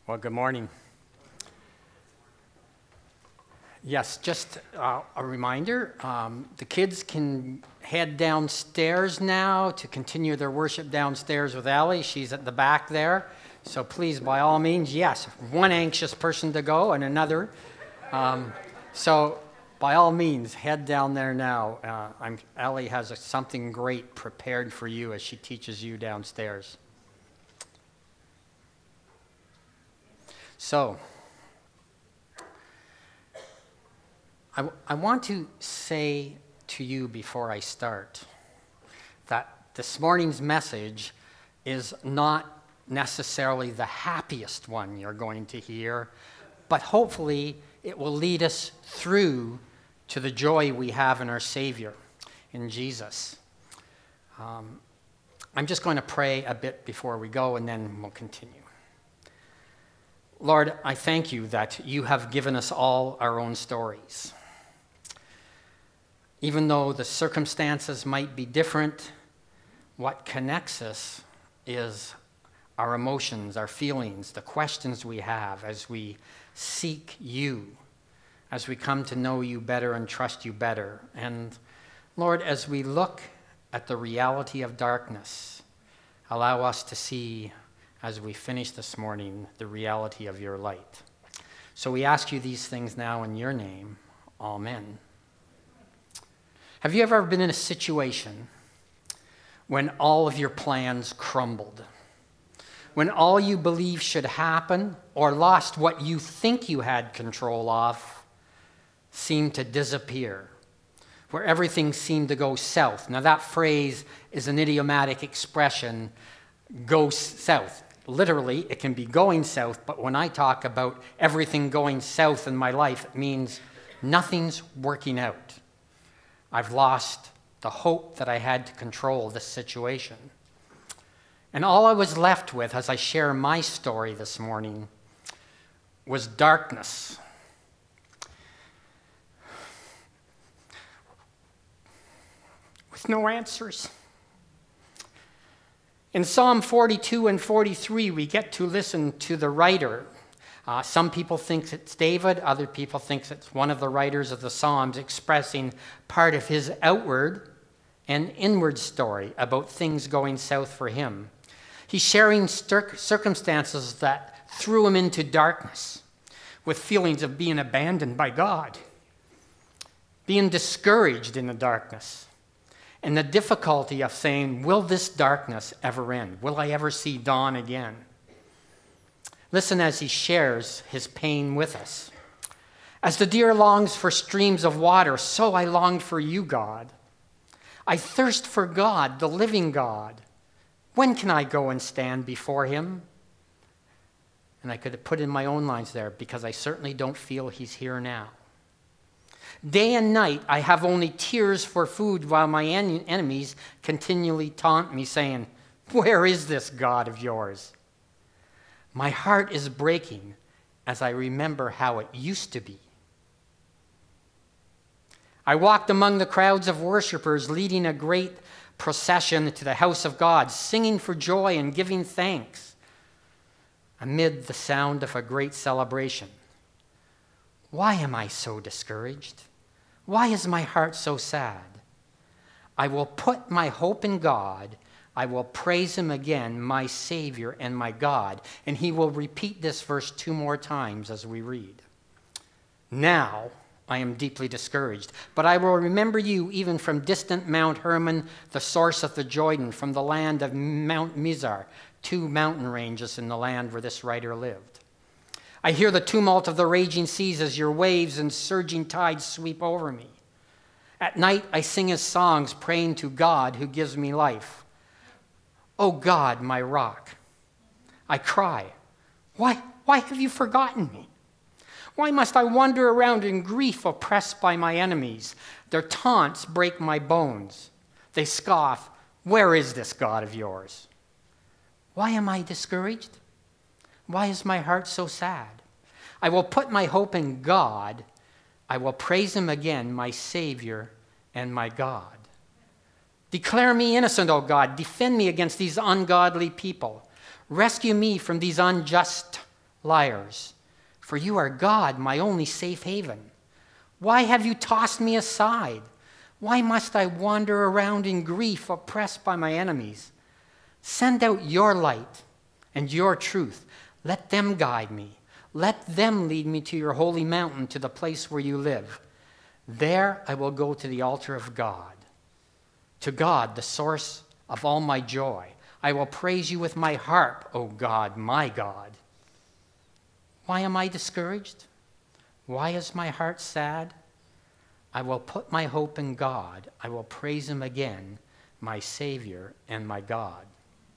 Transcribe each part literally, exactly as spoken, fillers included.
Well, good morning. Yes, just uh, a reminder, um, the kids can head downstairs now to continue their worship downstairs with Allie. She's at the back there. So please, by all means, yes, one anxious person to go and another. Um, so by all means, head down there now. Uh, I'm, Allie has a, something great prepared for you as she teaches you downstairs. So, I, w- I want to say to you before I start that this morning's message is not necessarily the happiest one you're going to hear, but hopefully it will lead us through to the joy we have in our Savior, in Jesus. Um, I'm just going to pray a bit before we go, and then we'll continue. Lord, I thank you that you have given us all our own stories. Even though the circumstances might be different, what connects us is our emotions, our feelings, the questions we have as we seek you, as we come to know you better and trust you better. And Lord, as we look at the reality of darkness, allow us to see, as we finish this morning, the reality of your light. So we ask you these things now in your name. Amen. Have you ever been in a situation when all of your plans crumbled? When all you believe should happen or lost what you think you had control of seemed to disappear? Where everything seemed to go south. Now that phrase is an idiomatic expression, go south. Literally, it can be going south, but when I talk about everything going south in my life, it means nothing's working out. I've lost the hope that I had to control this situation. And all I was left with as I share my story this morning was darkness. With no answers. In Psalm forty-two and forty-three, we get to listen to the writer. Uh, some people think it's David, other people think it's one of the writers of the Psalms expressing part of his outward and inward story about things going south for him. He's sharing cir- circumstances that threw him into darkness with feelings of being abandoned by God, being discouraged in the darkness, and the difficulty of saying, will this darkness ever end? Will I ever see dawn again? Listen as he shares his pain with us. As the deer longs for streams of water, so I longed for you, God. I thirst for God, the living God. When can I go and stand before him? And I could have put in my own lines there because I certainly don't feel he's here now. Day and night I have only tears for food while my en- enemies continually taunt me saying, where is this God of yours? My heart is breaking as I remember how it used to be. I walked among the crowds of worshipers leading a great procession to the house of God, singing for joy and giving thanks amid the sound of a great celebration. Why am I so discouraged? Why is my heart so sad? I will put my hope in God. I will praise him again, my Savior and my God. And he will repeat this verse two more times as we read. Now I am deeply discouraged, but I will remember you even from distant Mount Hermon, the source of the Jordan, from the land of Mount Mizar, two mountain ranges in the land where this writer lived. I hear the tumult of the raging seas as your waves and surging tides sweep over me. At night, I sing his songs, praying to God who gives me life. O God, my rock, I cry, why, why have you forgotten me? Why must I wander around in grief, oppressed by my enemies? Their taunts break my bones. They scoff, where is this God of yours? Why am I discouraged? Why is my heart so sad? I will put my hope in God. I will praise him again, my Savior and my God. Declare me innocent, O God. Defend me against these ungodly people. Rescue me from these unjust liars, for you are God, my only safe haven. Why have you tossed me aside? Why must I wander around in grief, oppressed by my enemies? Send out your light and your truth. Let them guide me. Let them lead me to your holy mountain, to the place where you live. There I will go to the altar of God, to God, the source of all my joy. I will praise you with my harp, O God, my God. Why am I discouraged? Why is my heart sad? I will put my hope in God. I will praise him again, my Savior and my God.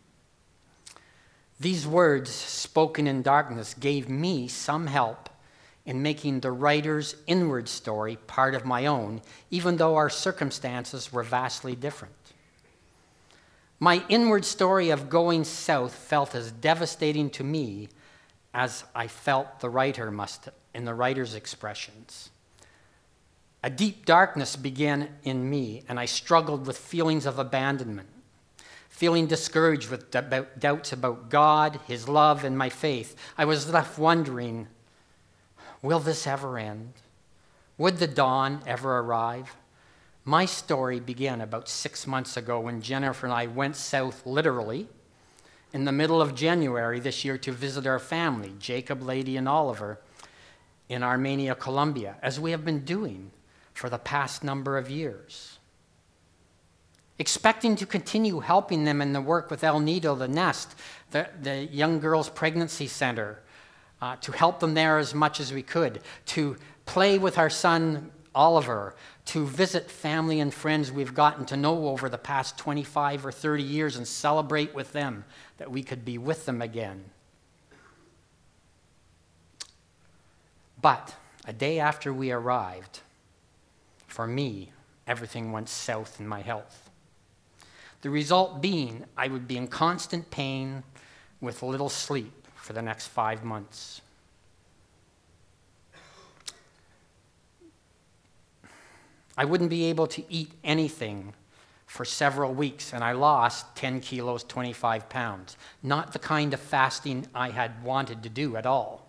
These words spoken in darkness gave me some help in making the writer's inward story part of my own, even though our circumstances were vastly different. My inward story of going south felt as devastating to me as I felt the writer must in the writer's expressions. A deep darkness began in me, and I struggled with feelings of abandonment, feeling discouraged with d- doubts about God, his love, and my faith. I was left wondering, will this ever end? Would the dawn ever arrive? My story began about six months ago when Jennifer and I went south literally in the middle of January this year to visit our family, Jacob, Lady, and Oliver, in Armenia, Colombia, as we have been doing for the past number of years. Expecting to continue helping them in the work with El Nido, the Nest, the, the young girls' pregnancy center, uh, to help them there as much as we could, to play with our son Oliver, to visit family and friends we've gotten to know over the past twenty-five or thirty years and celebrate with them that we could be with them again. But a day after we arrived, for me, everything went south in my health. The result being I would be in constant pain with little sleep for the next five months. I wouldn't be able to eat anything for several weeks, and I lost ten kilos, twenty-five pounds. Not the kind of fasting I had wanted to do at all.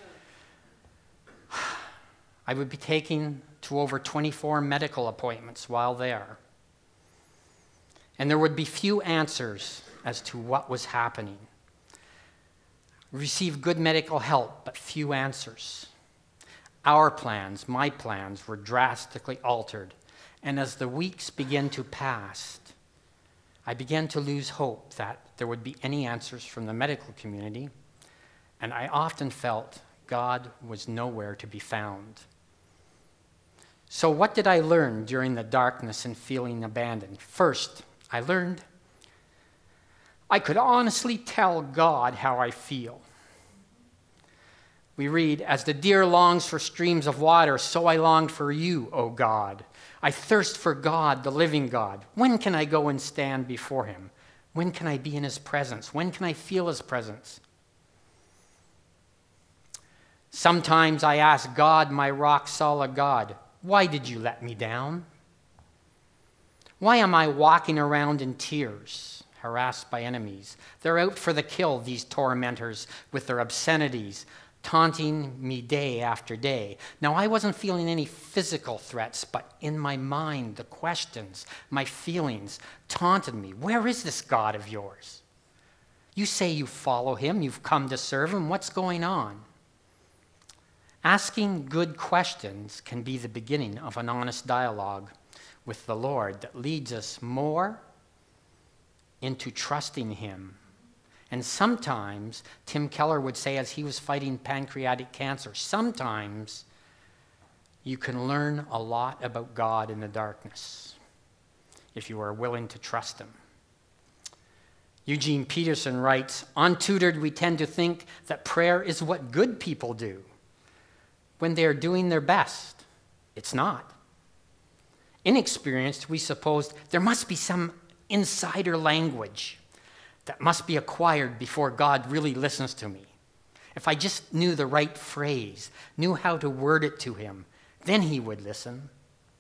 I would be taken to over twenty-four medical appointments while there. And there would be few answers as to what was happening. Received good medical help, but few answers. Our plans, my plans, were drastically altered. And as the weeks began to pass, I began to lose hope that there would be any answers from the medical community. And I often felt God was nowhere to be found. So what did I learn during the darkness and feeling abandoned? First, I learned I could honestly tell God how I feel. We read, as the deer longs for streams of water, so I longed for you, O God. I thirst for God, the living God. When can I go and stand before him? When can I be in his presence? When can I feel his presence? Sometimes I ask God, my rock-solid God, why did you let me down? Why am I walking around in tears, harassed by enemies? They're out for the kill, these tormentors, with their obscenities, taunting me day after day. Now, I wasn't feeling any physical threats, but in my mind, the questions, my feelings taunted me. Where is this God of yours? You say you follow him, you've come to serve him. What's going on? Asking good questions can be the beginning of an honest dialogue with the Lord that leads us more into trusting him. And sometimes, Tim Keller would say, as he was fighting pancreatic cancer, sometimes you can learn a lot about God in the darkness if you are willing to trust him. Eugene Peterson writes, untutored, we tend to think that prayer is what good people do when they are doing their best. It's not. Inexperienced, we suppose there must be some insider language that must be acquired before God really listens to me. If I just knew the right phrase, knew how to word it to him, then he would listen.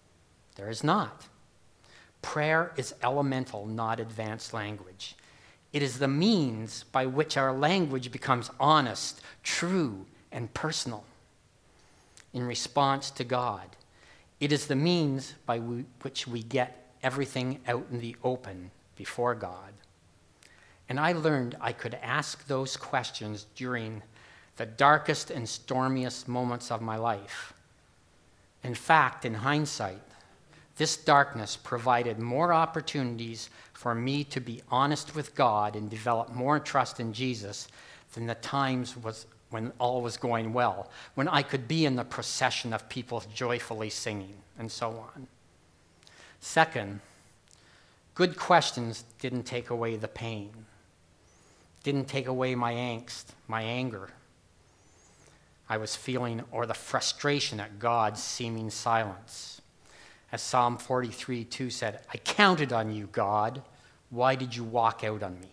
There is not. Prayer is elemental, not advanced language. It is the means by which our language becomes honest, true, and personal in response to God. It is the means by we, which we get everything out in the open before God. And I learned I could ask those questions during the darkest and stormiest moments of my life. In fact, in hindsight, this darkness provided more opportunities for me to be honest with God and develop more trust in Jesus than the times was when all was going well, when I could be in the procession of people joyfully singing, and so on. Second, good questions didn't take away the pain, didn't take away my angst, my anger I was feeling, or the frustration at God's seeming silence. As Psalm forty-three two said, I counted on you, God. Why did you walk out on me?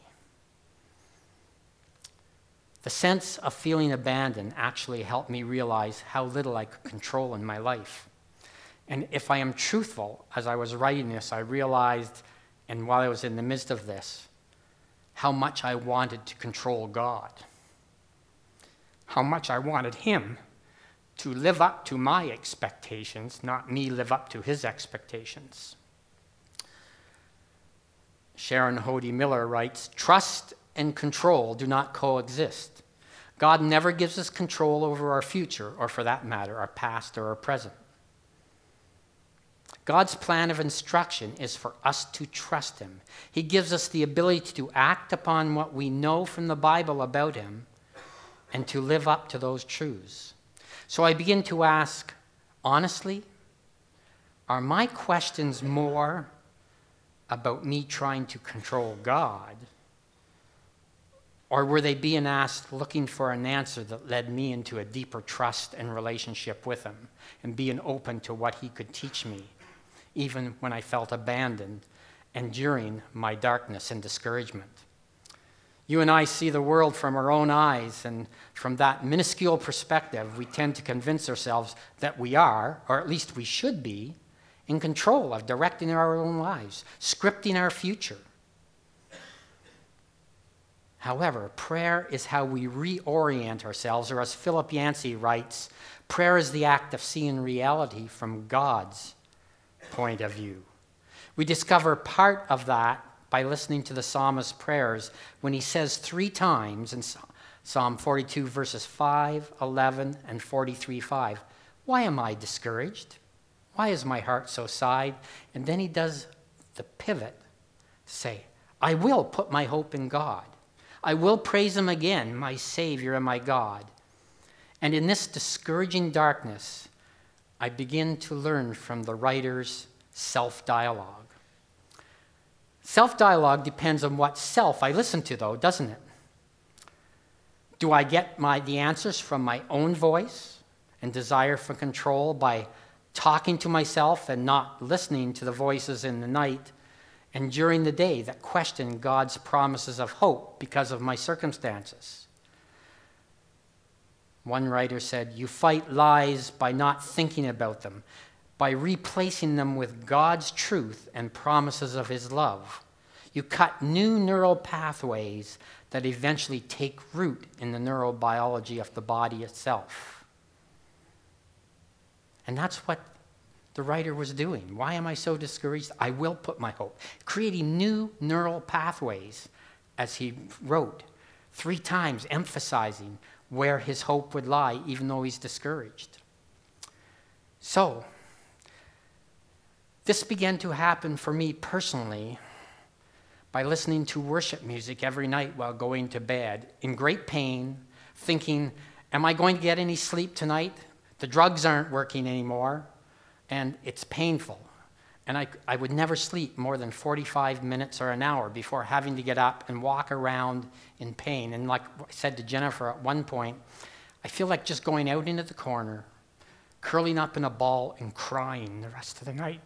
The sense of feeling abandoned actually helped me realize how little I could control in my life. And if I am truthful, as I was writing this, I realized, and while I was in the midst of this, how much I wanted to control God. How much I wanted him to live up to my expectations, not me live up to his expectations. Sharon Hodey Miller writes, trust and control do not coexist. God never gives us control over our future, or for that matter, our past or our present. God's plan of instruction is for us to trust him. He gives us the ability to act upon what we know from the Bible about him and to live up to those truths. So I begin to ask, honestly, are my questions more about me trying to control God, or were they being asked looking for an answer that led me into a deeper trust and relationship with him and being open to what he could teach me, even when I felt abandoned and during my darkness and discouragement? You and I see the world from our own eyes, and from that minuscule perspective, we tend to convince ourselves that we are, or at least we should be, in control of directing our own lives, scripting our future. However, prayer is how we reorient ourselves, or as Philip Yancey writes, prayer is the act of seeing reality from God's point of view. We discover part of that by listening to the psalmist's prayers when he says three times in Psalm forty-two, verses five, eleven, and forty-three, five, why am I discouraged? Why is my heart so sad? And then he does the pivot, say, I will put my hope in God. I will praise him again, my Savior and my God. And in this discouraging darkness, I begin to learn from the writer's self-dialogue. Self-dialogue depends on what self I listen to, though, doesn't it? Do I get my, the answers from my own voice and desire for control by talking to myself and not listening to the voices in the night and during the day that question God's promises of hope because of my circumstances? One writer said, you fight lies by not thinking about them, by replacing them with God's truth and promises of his love. You cut new neural pathways that eventually take root in the neurobiology of the body itself. And that's what the writer was doing. Why am I so discouraged? I will put my hope. Creating new neural pathways, as he wrote, three times emphasizing where his hope would lie, even though he's discouraged. So, this began to happen for me personally by listening to worship music every night while going to bed, in great pain, thinking, am I going to get any sleep tonight? The drugs aren't working anymore, and it's painful. And I, I would never sleep more than forty-five minutes or an hour before having to get up and walk around in pain. And like I said to Jennifer at one point, I feel like just going out into the corner, curling up in a ball and crying the rest of the night.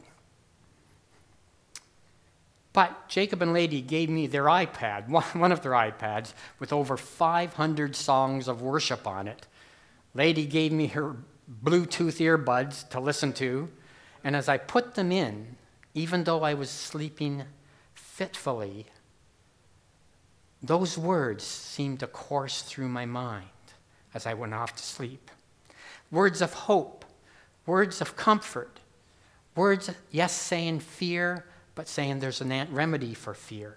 But Jacob and Lady gave me their iPad, one of their iPads, with over five hundred songs of worship on it. Lady gave me her Bluetooth earbuds to listen to, and as I put them in, even though I was sleeping fitfully, those words seemed to course through my mind as I went off to sleep. Words of hope, words of comfort, words, yes, saying fear, but saying there's a remedy for fear.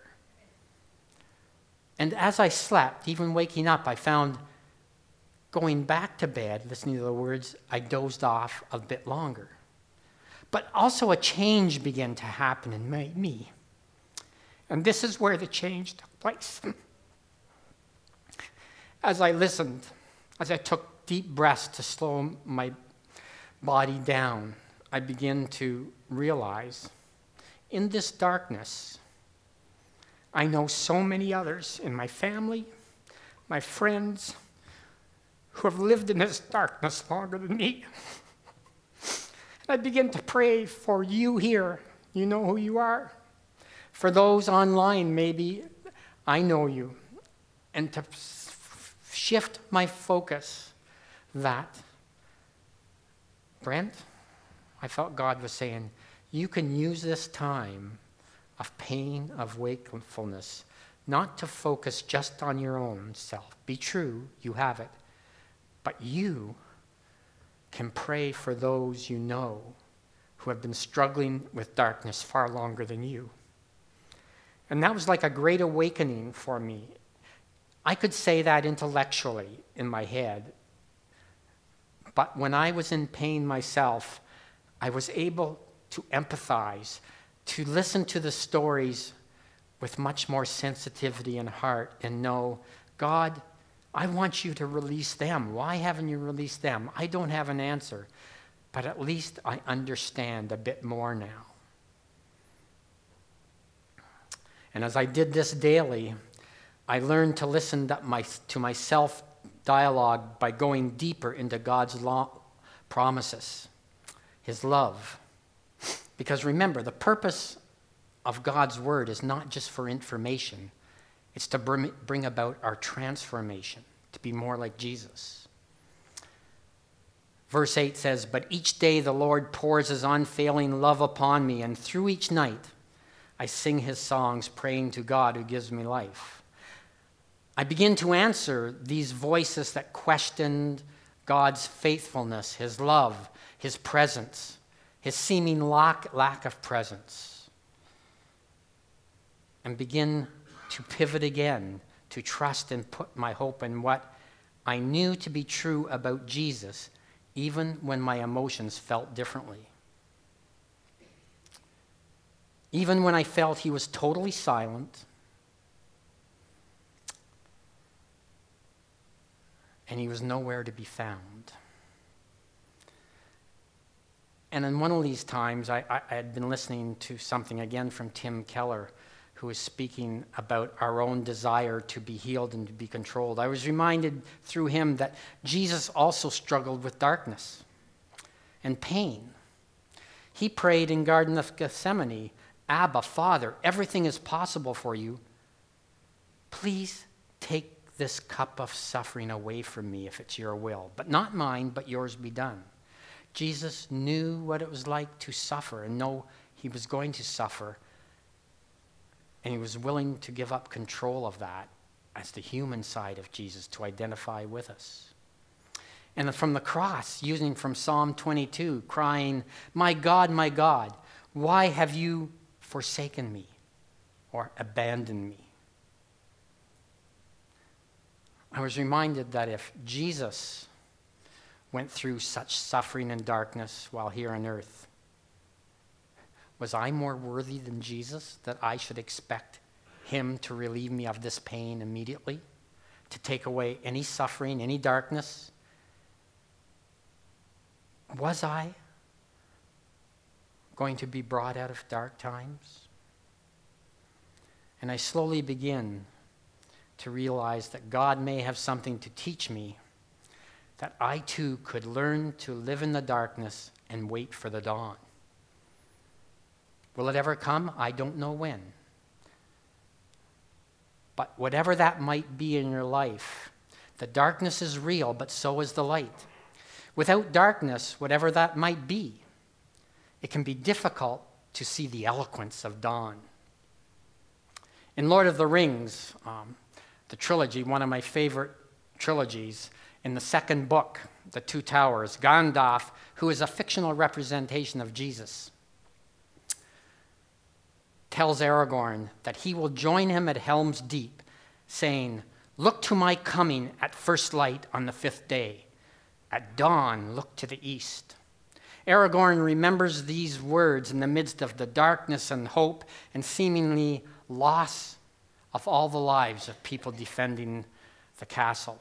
And as I slept, even waking up, I found going back to bed, listening to the words, I dozed off a bit longer. But also a change began to happen in my, me. And this is where the change took place. As I listened, as I took deep breaths to slow my body down, I began to realize in this darkness, I know so many others in my family, my friends, who have lived in this darkness longer than me. And I begin to pray for you here. You know who you are. For those online, maybe I know you. And to shift my focus that, Brent, I felt God was saying, you can use this time of pain, of wakefulness, not to focus just on your own self. Be true, you have it. But you can pray for those you know who have been struggling with darkness far longer than you. And that was like a great awakening for me. I could say that intellectually in my head, but when I was in pain myself, I was able to empathize, to listen to the stories with much more sensitivity and heart and know, God, I want you to release them. Why haven't you released them? I don't have an answer, but at least I understand a bit more now. And as I did this daily, I learned to listen to, my, to my self-dialogue by going deeper into God's law, promises, his love. Because remember, the purpose of God's word is not just for information. It's to bring, bring about our transformation, to be more like Jesus. Verse eight says, but each day the Lord pours his unfailing love upon me, and through each night I sing his songs, praying to God who gives me life. I begin to answer these voices that questioned God's faithfulness, his love, his presence, his seeming lack, lack of presence, and begin to pivot again, to trust and put my hope in what I knew to be true about Jesus, even when my emotions felt differently. Even when I felt he was totally silent, and he was nowhere to be found. And in one of these times, I, I, I had been listening to something again from Tim Keller, who was speaking about our own desire to be healed and to be controlled. I was reminded through him that Jesus also struggled with darkness and pain. He prayed in Garden of Gethsemane, Abba, Father, everything is possible for you. Please take this cup of suffering away from me if it's your will, but not mine, but yours be done. Jesus knew what it was like to suffer and know he was going to suffer, and he was willing to give up control of that as the human side of Jesus to identify with us. And from the cross, using from Psalm twenty-two, crying, my God, my God, why have you forsaken me or abandoned me? I was reminded that if Jesus went through such suffering and darkness while here on earth, was I more worthy than Jesus that I should expect him to relieve me of this pain immediately, to take away any suffering, any darkness? Was I going to be brought out of dark times? And I slowly begin to realize that God may have something to teach me, that I too could learn to live in the darkness and wait for the dawn. Will it ever come? I don't know when. But whatever that might be in your life, the darkness is real, but so is the light. Without darkness, whatever that might be, it can be difficult to see the eloquence of dawn. In Lord of the Rings, um, the trilogy, one of my favorite trilogies, in the second book, The Two Towers, Gandalf, who is a fictional representation of Jesus, tells Aragorn that he will join him at Helm's Deep, saying, "Look to my coming at first light on the fifth day. At dawn, look to the east." Aragorn remembers these words in the midst of the darkness and hope and seemingly loss of all the lives of people defending the castle.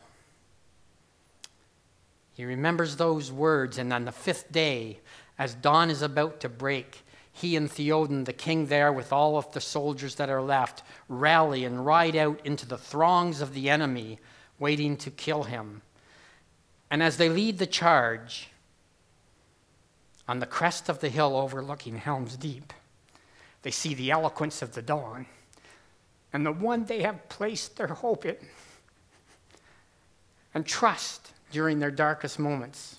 He remembers those words, and on the fifth day, as dawn is about to break, he and Theoden, the king there, with all of the soldiers that are left, rally and ride out into the throngs of the enemy, waiting to kill him. And as they lead the charge, on the crest of the hill overlooking Helm's Deep, they see the eloquence of the dawn, and the one they have placed their hope in and trust during their darkest moments.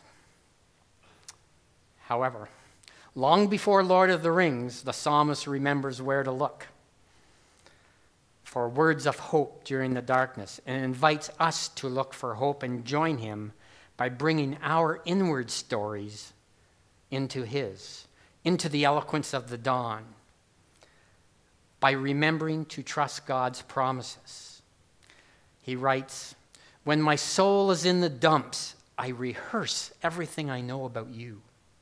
However, long before Lord of the Rings, the psalmist remembers where to look for words of hope during the darkness, and invites us to look for hope and join him by bringing our inward stories into his, into the eloquence of the dawn, by remembering to trust God's promises. He writes, "When my soul is in the dumps, I rehearse everything I know about you.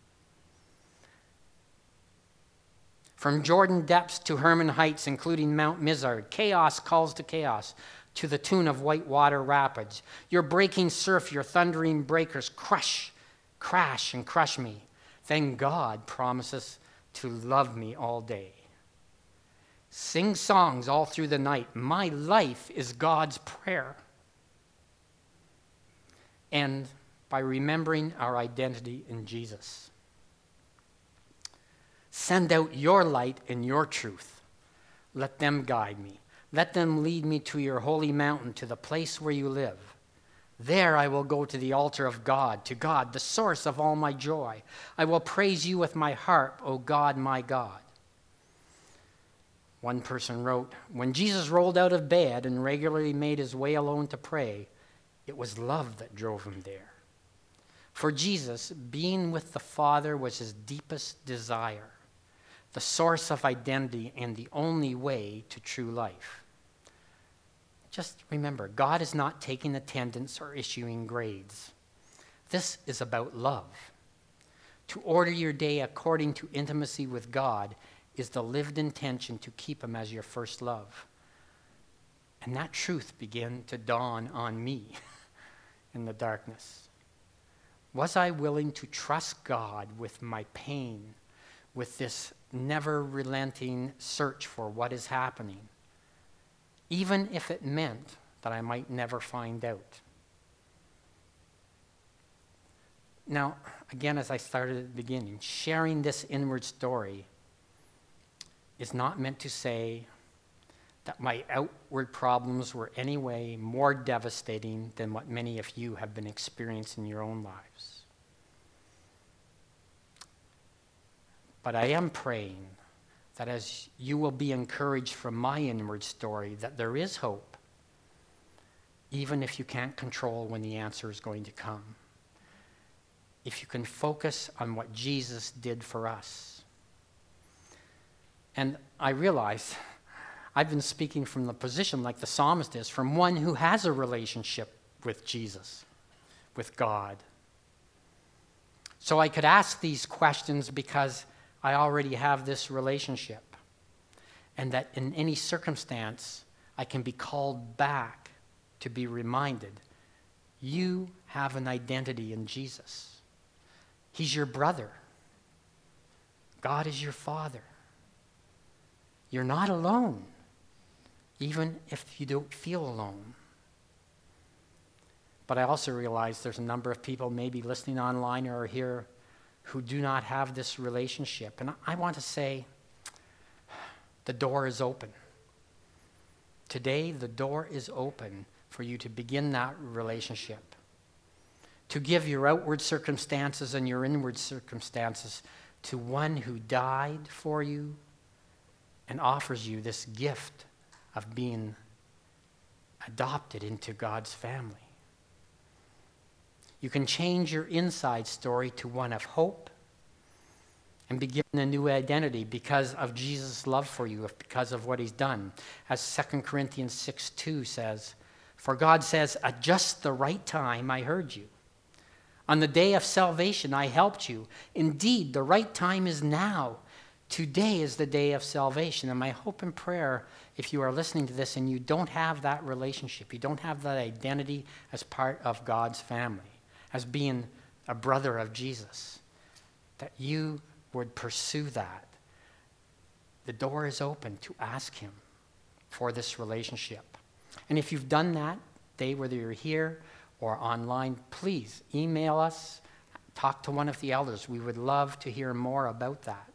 From Jordan depths to Hermon heights, including Mount Mizar, chaos calls to chaos to the tune of whitewater rapids. Your breaking surf, your thundering breakers crush, crash, and crush me. Then God promises to love me all day. Sing songs all through the night. My life is God's prayer." And by remembering our identity in Jesus. "Send out your light and your truth. Let them guide me. Let them lead me to your holy mountain, to the place where you live. There I will go to the altar of God, to God, the source of all my joy. I will praise you with my harp, O God, my God." One person wrote, "When Jesus rolled out of bed and regularly made his way alone to pray, it was love that drove him there. For Jesus, being with the Father was his deepest desire, the source of identity and the only way to true life." Just remember, God is not taking attendance or issuing grades. This is about love. To order your day according to intimacy with God is the lived intention to keep him as your first love. And that truth began to dawn on me in the darkness. Was I willing to trust God with my pain, with this never-relenting search for what is happening, even if it meant that I might never find out? Now, again, as I started at the beginning, sharing this inward story is not meant to say that my outward problems were any way more devastating than what many of you have been experiencing in your own lives. But I am praying that as you will be encouraged from my inward story, that there is hope, even if you can't control when the answer is going to come. If you can focus on what Jesus did for us. And I realize I've been speaking from the position, like the psalmist is, from one who has a relationship with Jesus, with God. So I could ask these questions because I already have this relationship. And that in any circumstance, I can be called back to be reminded, you have an identity in Jesus. He's your brother. God is your Father. You're not alone, even if you don't feel alone. But I also realize there's a number of people maybe listening online or here who do not have this relationship. And I want to say, the door is open. Today, the door is open for you to begin that relationship. To give your outward circumstances and your inward circumstances to one who died for you and offers you this gift of being adopted into God's family. You can change your inside story to one of hope and be given a new identity because of Jesus' love for you, because of what he's done. As Second Corinthians six two says, for God says, at just the right time I heard you. On the day of salvation I helped you. Indeed, the right time is now. Today is the day of salvation. And my hope and prayer, if you are listening to this and you don't have that relationship, you don't have that identity as part of God's family, as being a brother of Jesus, that you would pursue that. The door is open to ask him for this relationship. And if you've done that, they, whether you're here or online, please email us, talk to one of the elders. We would love to hear more about that.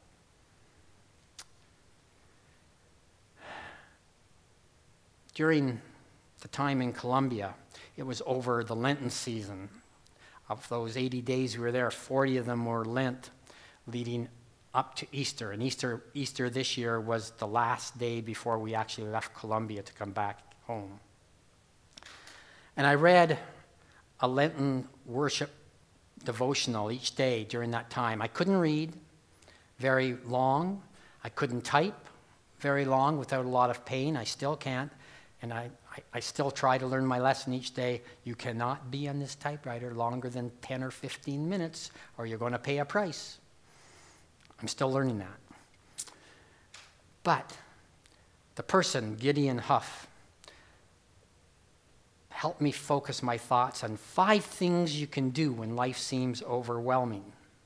During the time in Colombia, it was over the Lenten season. Of those eighty days we were there, forty of them were Lent, leading up to Easter. And Easter, Easter this year was the last day before we actually left Colombia to come back home. And I read a Lenten worship devotional each day during that time. I couldn't read very long. I couldn't type very long without a lot of pain. I still can't. And I, I, I still try to learn my lesson each day. You cannot be on this typewriter longer than ten or fifteen minutes, or you're going to pay a price. I'm still learning that. But the person, Gideon Huff, helped me focus my thoughts on five things you can do when life seems overwhelming.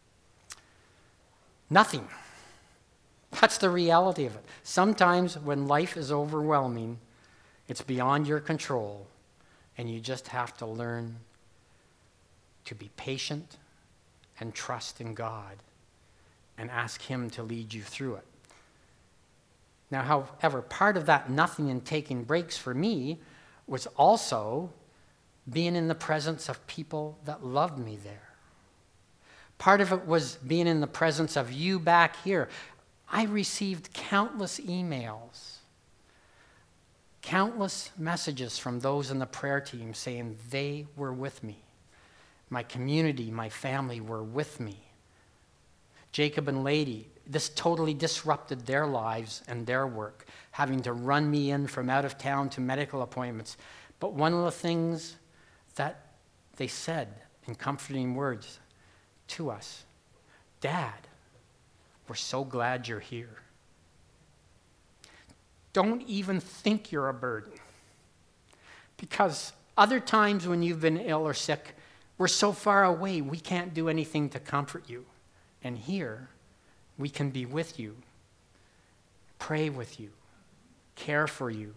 Nothing. That's the reality of it. Sometimes when life is overwhelming, it's beyond your control, and you just have to learn to be patient and trust in God and ask him to lead you through it. Now, however, part of that nothing and taking breaks for me was also being in the presence of people that loved me there. Part of it was being in the presence of you back here. I received countless emails, countless messages from those in the prayer team saying they were with me. My community, my family were with me. Jacob and Lady, this totally disrupted their lives and their work, having to run me in from out of town to medical appointments. But one of the things that they said in comforting words to us, Dad, we're so glad you're here. Don't even think you're a burden. Because other times when you've been ill or sick, we're so far away, we can't do anything to comfort you. And here, we can be with you, pray with you, care for you,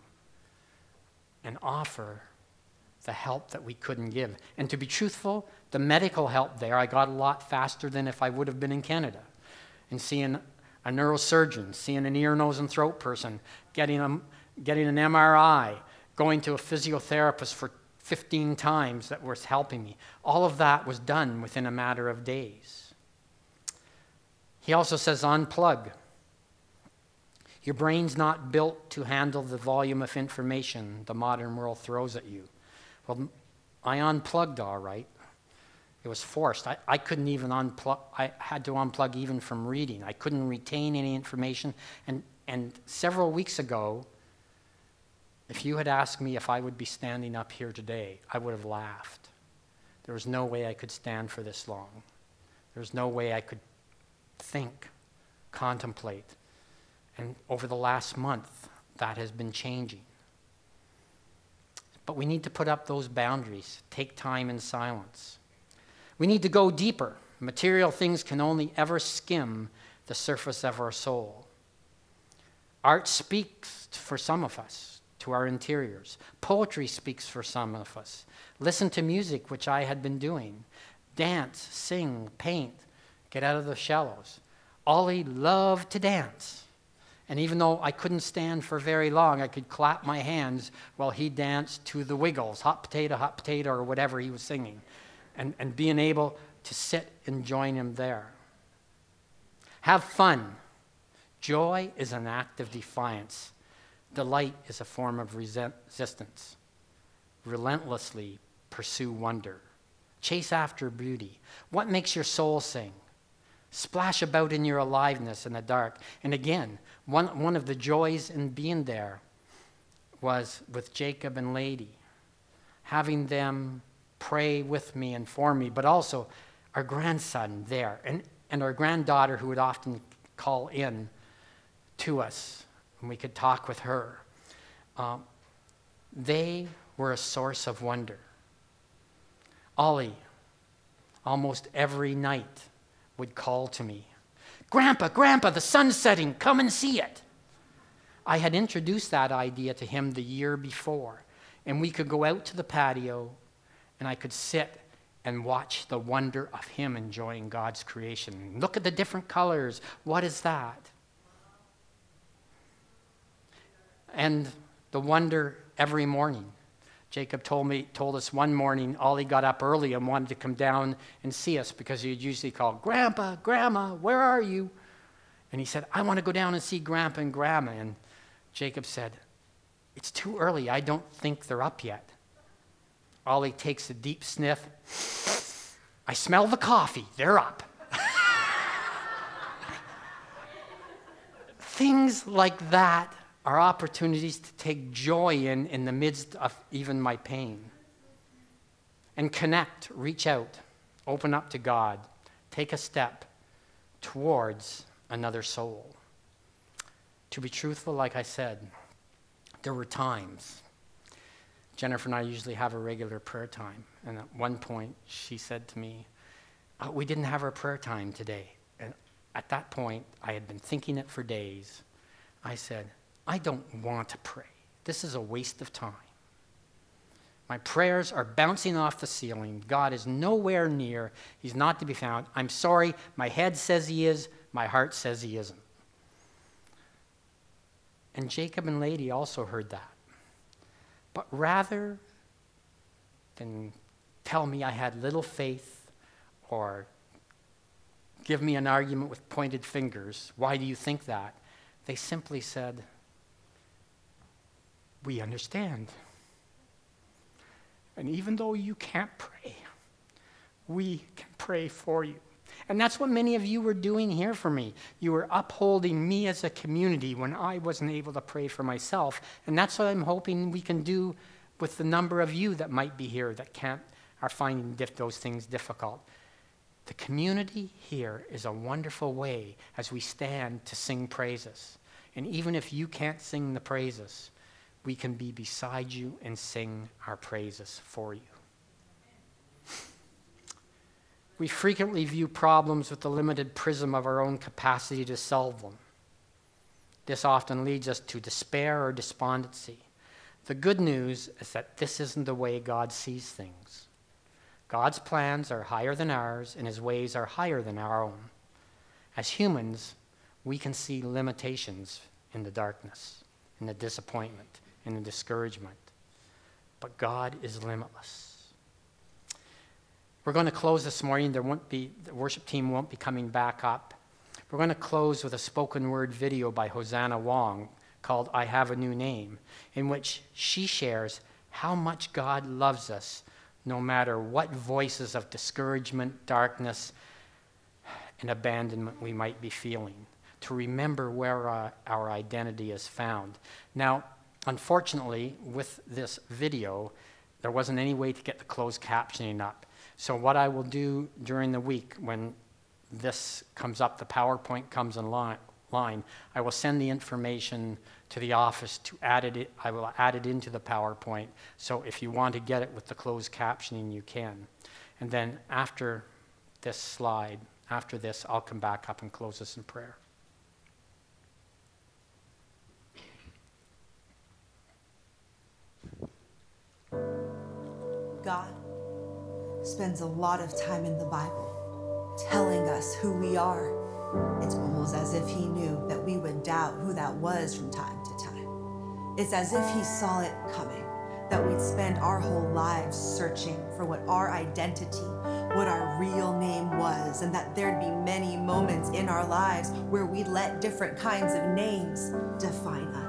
and offer the help that we couldn't give. And to be truthful, the medical help there, I got a lot faster than if I would have been in Canada. And seeing a neurosurgeon, seeing an ear, nose, and throat person, getting, a, getting an M R I, going to a physiotherapist for fifteen times that was helping me. All of that was done within a matter of days. He also says, unplug. Your brain's not built to handle the volume of information the modern world throws at you. Well, I unplugged all right. It was forced. I, I couldn't even unplug. I had to unplug even from reading. I couldn't retain any information. And, and several weeks ago, if you had asked me if I would be standing up here today, I would have laughed. There was no way I could stand for this long. There was no way I could think, contemplate. And over the last month, that has been changing. But we need to put up those boundaries, take time in silence. We need to go deeper. Material things can only ever skim the surface of our soul. Art speaks for some of us, to our interiors. Poetry speaks for some of us. Listen to music, which I had been doing. Dance, sing, paint, get out of the shallows. Ollie loved to dance. And even though I couldn't stand for very long, I could clap my hands while he danced to the Wiggles, hot potato, hot potato, or whatever he was singing. And, and being able to sit and join him there. Have fun. Joy is an act of defiance. Delight is a form of resistance. relentlessly pursue wonder. Chase after beauty. What makes your soul sing? Splash about in your aliveness in the dark. And again, one, one of the joys in being there was with Jacob and Lady, having them pray with me and for me, but also our grandson there, and, and our granddaughter who would often call in to us, and we could talk with her. Um, they were a source of wonder. Ollie, almost every night, would call to me, "Grandpa, Grandpa, the sun's setting, come and see it." I had introduced that idea to him the year before, and we could go out to the patio, and I could sit and watch the wonder of him enjoying God's creation. Look at the different colors. What is that? And the wonder every morning. Jacob told me, told us one morning, Ollie got up early and wanted to come down and see us because he'd usually call, "Grandpa, Grandma, where are you?" And he said, "I want to go down and see Grandpa and Grandma." And Jacob said, "It's too early. I don't think they're up yet." Ollie takes a deep sniff. "I smell the coffee. They're up." Things like that are opportunities to take joy in in the midst of even my pain. And connect, reach out, open up to God, take a step towards another soul. To be truthful, like I said, there were times. Jennifer and I usually have a regular prayer time. And at one point, she said to me, "Oh, we didn't have our prayer time today." And at that point, I had been thinking it for days. I said, "I don't want to pray. This is a waste of time. My prayers are bouncing off the ceiling. God is nowhere near. He's not to be found. I'm sorry. My head says he is. My heart says he isn't." And Jacob and Lady also heard that. But rather than tell me I had little faith or give me an argument with pointed fingers, "Why do you think that?" they simply said, "We understand. And even though you can't pray, we can pray for you." And that's what many of you were doing here for me. You were upholding me as a community when I wasn't able to pray for myself. And that's what I'm hoping we can do with the number of you that might be here that can't, are finding diff- those things difficult. The community here is a wonderful way as we stand to sing praises. And even if you can't sing the praises, we can be beside you and sing our praises for you. We frequently view problems with the limited prism of our own capacity to solve them. This often leads us to despair or despondency. The good news is that this isn't the way God sees things. God's plans are higher than ours, and his ways are higher than our own. As humans, we can see limitations in the darkness, in the disappointment, in the discouragement. But God is limitless. We're going to close this morning. There won't be, the worship team won't be coming back up. We're going to close with a spoken word video by Hosanna Wong called "I Have a New Name," in which she shares how much God loves us no matter what voices of discouragement, darkness, and abandonment we might be feeling, to remember where uh, our identity is found. Now, unfortunately, with this video, there wasn't any way to get the closed captioning up. So what I will do during the week when this comes up, the PowerPoint comes in line, line, I will send the information to the office to add it. I will add it into the PowerPoint. So if you want to get it with the closed captioning, you can. And then after this slide, after this, I'll come back up and close this in prayer. God spends a lot of time in the Bible telling us who we are. It's almost as if he knew that we would doubt who that was from time to time. It's as if he saw it coming, that we'd spend our whole lives searching for what our identity, what our real name was, and that there'd be many moments in our lives where we'd let different kinds of names define us.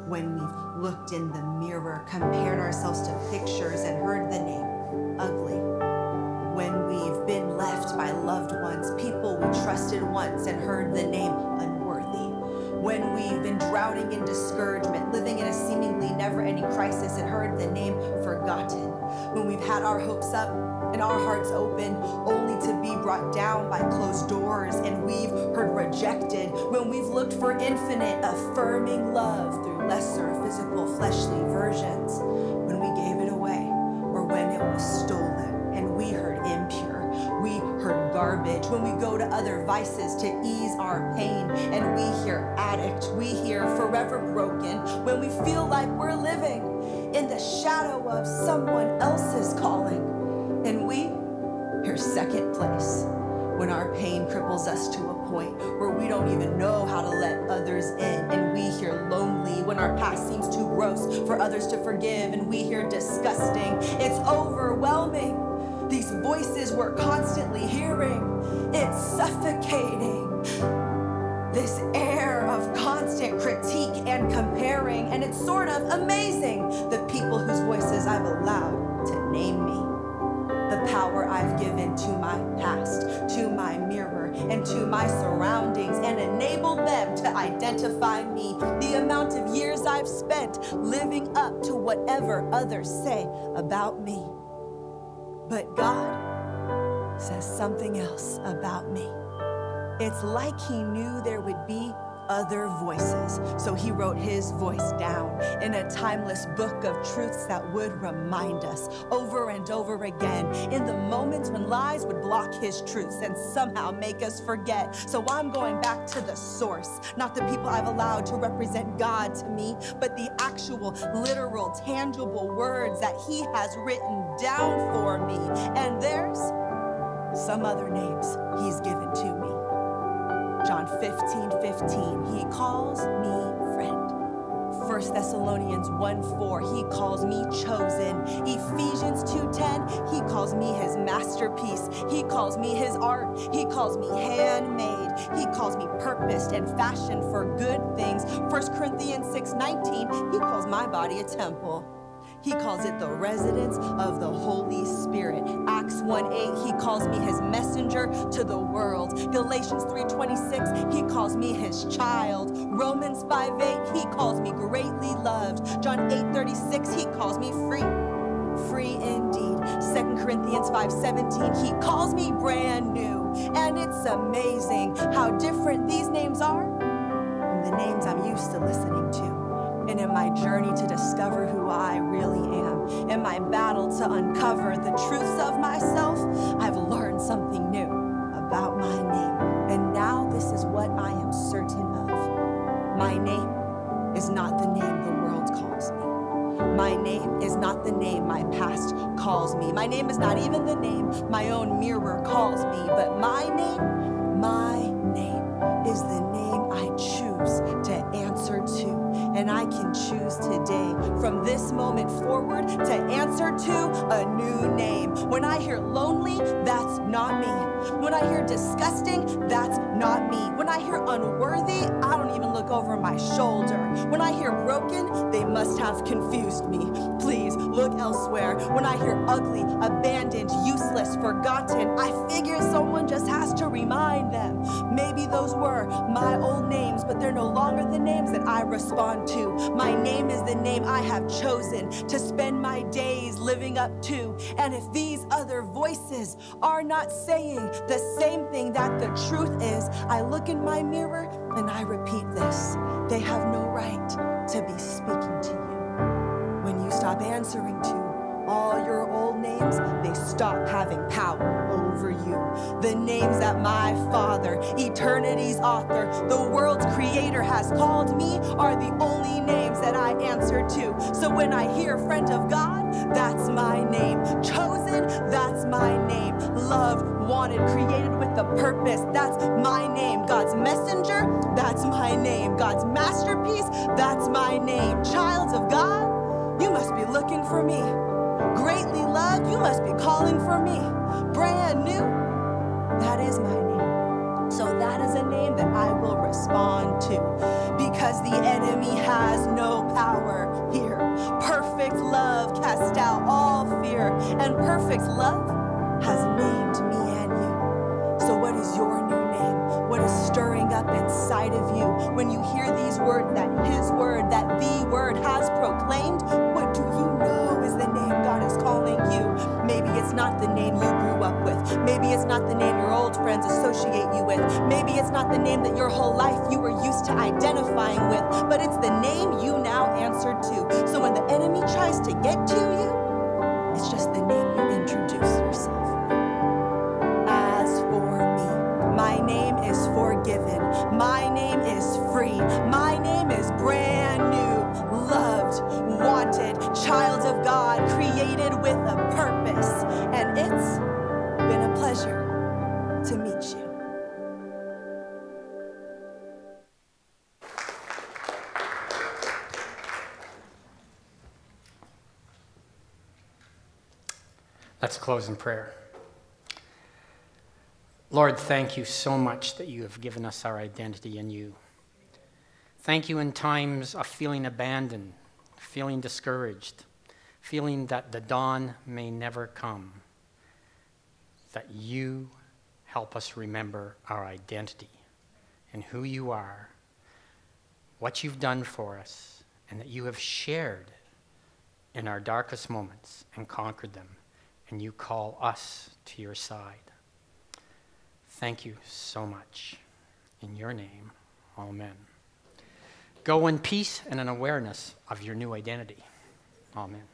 when we've looked in the mirror, compared ourselves to pictures and heard the name ugly. When we've been left by loved ones, people we trusted once, and heard the name unworthy. When we've been drowning in discouragement, living in a seemingly never-ending crisis, and heard the name forgotten. When we've had our hopes up and our hearts open, only to be brought down by closed doors, and we've heard rejected. When we've looked for infinite, affirming love through lesser physical, fleshly versions. When we gave it away, or when it was stolen, and we heard impure, we heard garbage. When we go to other vices to ease our pain, and we hear addict, we hear forever broken. When we feel like we're living in the shadow of someone else's calling, and we hear second place. When our pain cripples us to a point where we don't even know how to let others in, and we hear lonely. When our past seems too gross for others to forgive, and we hear disgusting. It's overwhelming. These voices we're constantly hearing, it's suffocating. This air of constant critique and comparing, and it's sort of amazing, the people whose voices I've allowed to name me. The power I've given to my past, to my mirror, and to my surroundings, and enabled them to identify me. The amount of years I've spent living up to whatever others say about me. But God says something else about me. It's like he knew there would be other voices, so he wrote his voice down in a timeless book of truths that would remind us over and over again in the moments when lies would block his truths and somehow make us forget. So I'm going back to the source, not the people I've allowed to represent God to me, but the actual, literal, tangible words that he has written down for me. And there's some other names he's given to me. John fifteen fifteen, he calls me friend. First Thessalonians one four, he calls me chosen. Ephesians two ten, he calls me his masterpiece. He calls me his art. He calls me handmade. He calls me purposed and fashioned for good things. First Corinthians six nineteen, he calls my body a temple. He calls it the residence of the Holy Spirit. Acts one eight, he calls me his messenger to the world. Galatians three twenty-six, he calls me his child. Romans five eight, he calls me greatly loved. John eight thirty-six, he calls me free. Free indeed. Second Corinthians five seventeen, he calls me brand new. And it's amazing how different these names are from the names I'm used to listening to. And in my journey to discover who I really am, in my battle to uncover the truths of myself, I've learned something new about my name. And now this is what I am certain of. My name is not the name the world calls me. My name is not the name my past calls me. My name is not even the name my own mirror calls me. But my name, my name is the name I choose to answer to. And I can choose today, from this moment forward, to answer to a new name. When I hear lonely, that's not me. When I hear disgusting, that's not me. When I hear unworthy, I don't even look over my shoulder. When I hear broken, they must have confused me. Please look elsewhere. When I hear ugly, abandoned, useless, forgotten, I figure someone just has to remind them. Maybe those were my old names, but they're no longer the names that I respond to. My name is the name I have chosen to spend my days living up to. And if these other voices are not saying the same thing that the truth is, I look in my mirror and I repeat this. They have no right to be speaking to you. When you stop answering to all your old names, they stop having power over you. The names that my Father, eternity's author, the world's creator has called me are the only names that I answer to. So when I hear friend of God, that's my name. Chosen, that's my name. Loved, wanted, created with a purpose, that's my name. God's messenger, that's my name. God's masterpiece, that's my name. Child of God, you must be looking for me. Greatly loved, you must be calling for me. Brand new, that is my name. So that is a name that I will respond to, because the enemy has no power power here. Perfect love casts out all fear, and perfect love has named me and you. So what is your new name? What is stirring up inside of you when you hear these words that his word, that the word has proclaimed? What do you know is the name God is calling you? Maybe it's not the name you grew up with. Maybe it's not the name your old friends associate you with. Maybe it's not the name that your whole life you were used to identifying with, but it's the name you now answer to. So when the enemy tries to get to you, it's just the name you introduce yourself with. As for me, my name is forgiven. My name is free. My name is brand new, loved, wanted, child of God, created with a purpose. And it's been a pleasure to meet you. Let's close in prayer. Lord, thank you so much that you have given us our identity in you. Thank you in times of feeling abandoned, feeling discouraged, feeling that the dawn may never come, that you help us remember our identity and who you are, what you've done for us, and that you have shared in our darkest moments and conquered them, and you call us to your side. Thank you so much. In your name, amen. Go in peace and an awareness of your new identity. Amen.